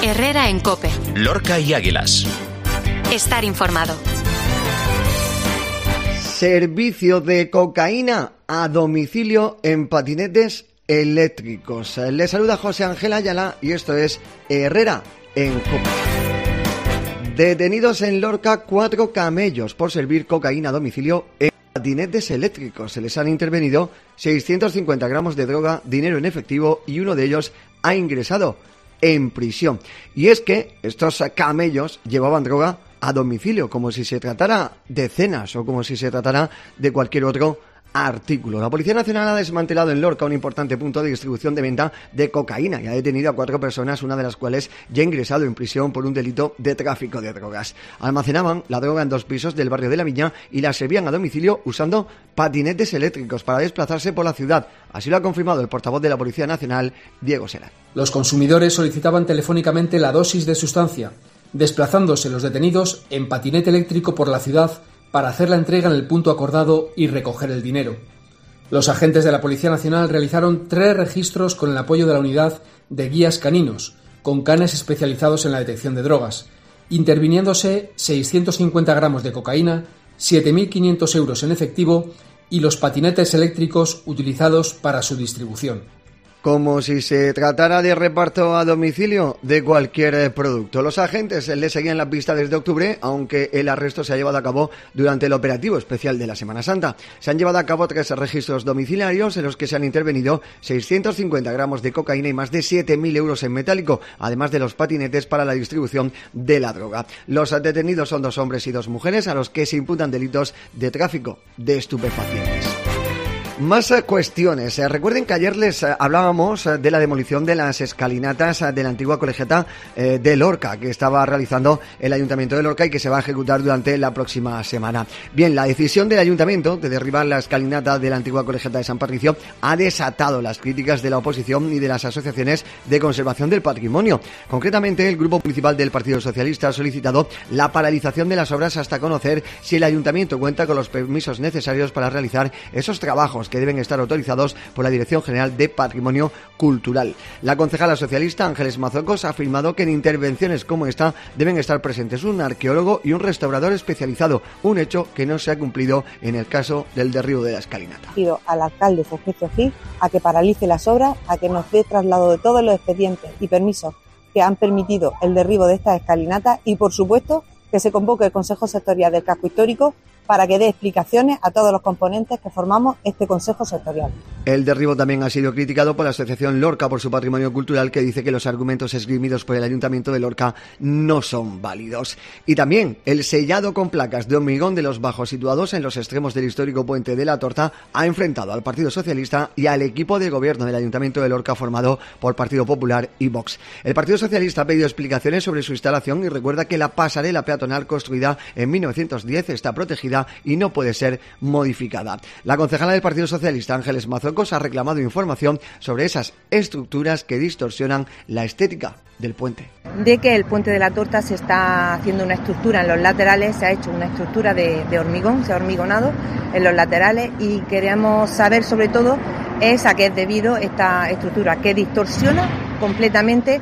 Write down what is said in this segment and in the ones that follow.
Herrera en COPE. Lorca y Águilas. Estar informado. Servicio de cocaína a domicilio en patinetes eléctricos. Les saluda José Ángel Ayala y esto es Herrera en COPE. Detenidos en Lorca 4 camellos por servir cocaína a domicilio en patinetes eléctricos. Se les han intervenido 650 gramos de droga, dinero en efectivo y uno de ellos ha ingresado en prisión. Y es que estos camellos llevaban droga a domicilio, como si se tratara de cenas o como si se tratara de cualquier otro artículo. La Policía Nacional ha desmantelado en Lorca un importante punto de distribución de venta de cocaína y ha detenido a 4 personas, una de las cuales ya ha ingresado en prisión por un delito de tráfico de drogas. Almacenaban la droga en 2 pisos del barrio de La Viña y la servían a domicilio usando patinetes eléctricos para desplazarse por la ciudad. Así lo ha confirmado el portavoz de la Policía Nacional, Diego Serán. Los consumidores solicitaban telefónicamente la dosis de sustancia, desplazándose los detenidos en patinete eléctrico por la ciudad para hacer la entrega en el punto acordado y recoger el dinero. Los agentes de la Policía Nacional realizaron 3 registros con el apoyo de la unidad de guías caninos, con canes especializados en la detección de drogas, interviniéndose 650 gramos de cocaína, 7.500 euros en efectivo y los patinetes eléctricos utilizados para su distribución. Como si se tratara de reparto a domicilio de cualquier producto. Los agentes le seguían la pista desde octubre, aunque el arresto se ha llevado a cabo durante el operativo especial de la Semana Santa. Se han llevado a cabo 3 registros domiciliarios en los que se han intervenido 650 gramos de cocaína y más de 7.000 euros en metálico, además de los patinetes para la distribución de la droga. Los detenidos son 2 hombres y 2 mujeres a los que se imputan delitos de tráfico de estupefacientes. Más cuestiones. Recuerden que ayer les hablábamos de la demolición de las escalinatas de la antigua colegiata de Lorca, que estaba realizando el Ayuntamiento de Lorca y que se va a ejecutar durante la próxima semana. Bien, la decisión del Ayuntamiento de derribar la escalinata de la antigua colegiata de San Patricio ha desatado las críticas de la oposición y de las asociaciones de conservación del patrimonio. Concretamente, el Grupo Municipal del Partido Socialista ha solicitado la paralización de las obras hasta conocer si el Ayuntamiento cuenta con los permisos necesarios para realizar esos trabajos que deben estar autorizados por la Dirección General de Patrimonio Cultural. La concejala socialista Ángeles Mazocos ha afirmado que en intervenciones como esta deben estar presentes un arqueólogo y un restaurador especializado, un hecho que no se ha cumplido en el caso del derribo de la escalinata. Pido al alcalde Fulgencio Gil a que paralice las obras, a que nos dé traslado de todos los expedientes y permisos que han permitido el derribo de estas escalinatas y, por supuesto, que se convoque el Consejo Sectorial del Casco Histórico para que dé explicaciones a todos los componentes que formamos este Consejo Sectorial. El derribo también ha sido criticado por la Asociación Lorca por su patrimonio cultural, que dice que los argumentos esgrimidos por el Ayuntamiento de Lorca no son válidos. Y también el sellado con placas de hormigón de los bajos situados en los extremos del histórico Puente de la Torta ha enfrentado al Partido Socialista y al equipo de gobierno del Ayuntamiento de Lorca formado por Partido Popular y Vox. El Partido Socialista ha pedido explicaciones sobre su instalación y recuerda que la pasarela peatonal construida en 1910 está protegida y no puede ser modificada. La concejala del Partido Socialista, Ángeles Mazocos, ha reclamado información sobre esas estructuras que distorsionan la estética del puente. De que el Puente de la Torta se está haciendo una estructura en los laterales, se ha hecho una estructura de hormigón, se ha hormigonado en los laterales y queremos saber sobre todo es a qué es debido esta estructura que distorsiona completamente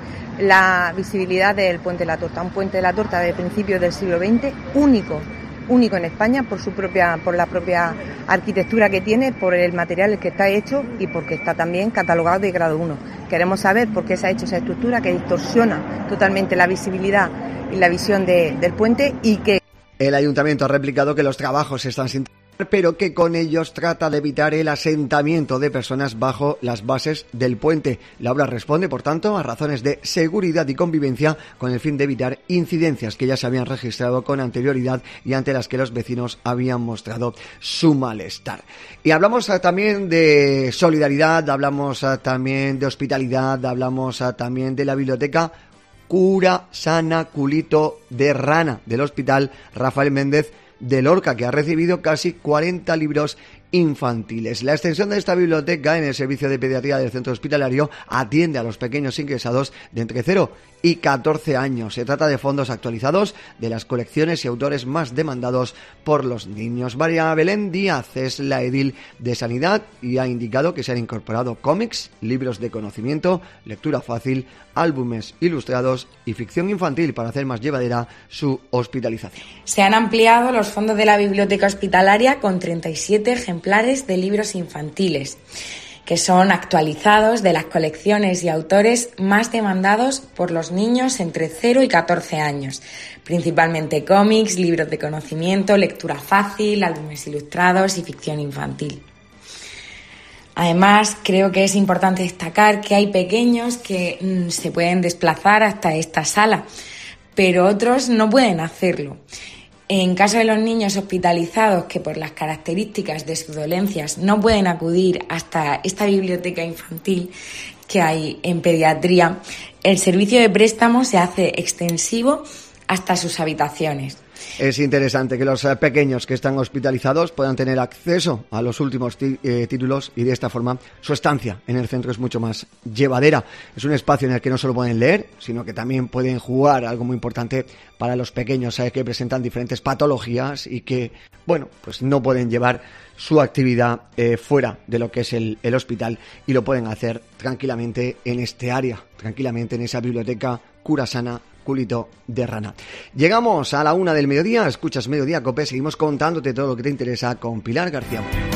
la visibilidad del Puente de la Torta. Un Puente de la Torta de principios del siglo XX, único en España por la propia arquitectura que tiene, por el material que está hecho y porque está también catalogado de grado 1. Queremos saber por qué se ha hecho esa estructura que distorsiona totalmente la visibilidad y la visión del puente y que... El Ayuntamiento ha replicado que los trabajos están sin pero que con ellos trata de evitar el asentamiento de personas bajo las bases del puente. La obra responde, por tanto, a razones de seguridad y convivencia con el fin de evitar incidencias que ya se habían registrado con anterioridad y ante las que los vecinos habían mostrado su malestar. Y hablamos también de solidaridad, hablamos también de hospitalidad, hablamos también de la biblioteca Cura Sana Culito de Rana del Hospital Rafael Méndez de Lorca, que ha recibido casi 40 libros infantiles. La extensión de esta biblioteca en el servicio de pediatría del centro hospitalario atiende a los pequeños ingresados de entre 0 y 14 años. Se trata de fondos actualizados de las colecciones y autores más demandados por los niños. María Belén Díaz es la edil de Sanidad y ha indicado que se han incorporado cómics, libros de conocimiento, lectura fácil, álbumes ilustrados y ficción infantil para hacer más llevadera su hospitalización. Se han ampliado los fondos de la biblioteca hospitalaria con 37 ejemplares de libros infantiles, que son actualizados de las colecciones y autores más demandados por los niños entre 0 y 14 años, principalmente cómics, libros de conocimiento, lectura fácil, álbumes ilustrados y ficción infantil. Además, creo que es importante destacar que hay pequeños que se pueden desplazar hasta esta sala, pero otros no pueden hacerlo. En caso de los niños hospitalizados que por las características de sus dolencias no pueden acudir hasta esta biblioteca infantil que hay en pediatría, el servicio de préstamo se hace extensivo hasta sus habitaciones. Es interesante que los pequeños que están hospitalizados puedan tener acceso a los últimos títulos y de esta forma su estancia en el centro es mucho más llevadera. Es un espacio en el que no solo pueden leer, sino que también pueden jugar, algo muy importante para los pequeños que presentan diferentes patologías y que, bueno, pues no pueden llevar su actividad fuera de lo que es el hospital y lo pueden hacer tranquilamente en este área, tranquilamente en esa biblioteca Curasana Culito de Rana. Llegamos a la 1 del mediodía, escuchas Mediodía Cope, seguimos contándote todo lo que te interesa con Pilar García.